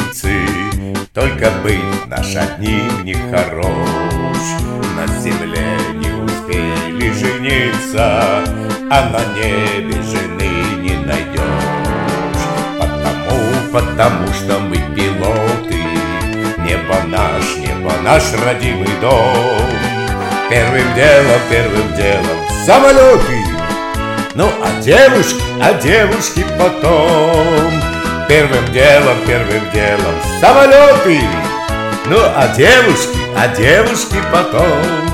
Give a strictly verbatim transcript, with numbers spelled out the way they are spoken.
птицы, только быть наш одним не хорош. На земле не успели жениться, а на небе жены не найдешь. Потому, потому что мы пилоты, небо наш, небо наш родимый дом. Первым делом, первым делом самолеты, ну а девушки, а девушки потом. Первым делом, первым делом самолеты, ну а девушки, а девушки потом.